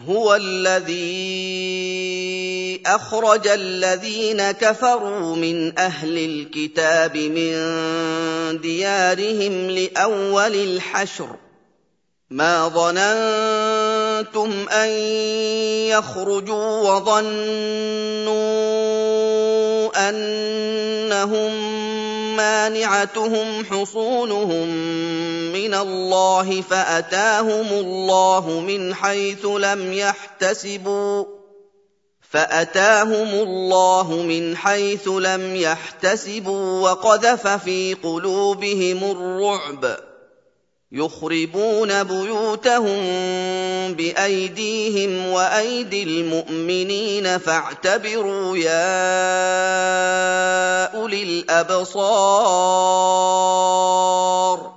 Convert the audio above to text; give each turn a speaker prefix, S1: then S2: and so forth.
S1: هُوَ الَّذِي أَخْرَجَ الَّذِينَ كَفَرُوا مِنْ أَهْلِ الْكِتَابِ مِن دِيَارِهِمْ لِأَوَّلِ الْحَشْرِ ۚ مَا ظَنَنتُمْ أَن يَخْرُجُوا وَظَنُّوا أَنَّهُم مَّانِعَتُهُمْ حُصُونُهُم مِّنَ اللَّهِ فَأَتَاهُمُ اللَّهُ مِنْ حَيْثُ لَمْ يَحْتَسِبُوا وَقَذَفَ فِي قُلُوبِهِمُ الرُّعْبَ يُخْرِبُونَ بُيُوتَهُم بِأَيْدِيهِمْ وَأَيْدِي الْمُؤْمِنِينَ فَاعْتَبِرُوا يَا أُولِي الْأَبْصَارِ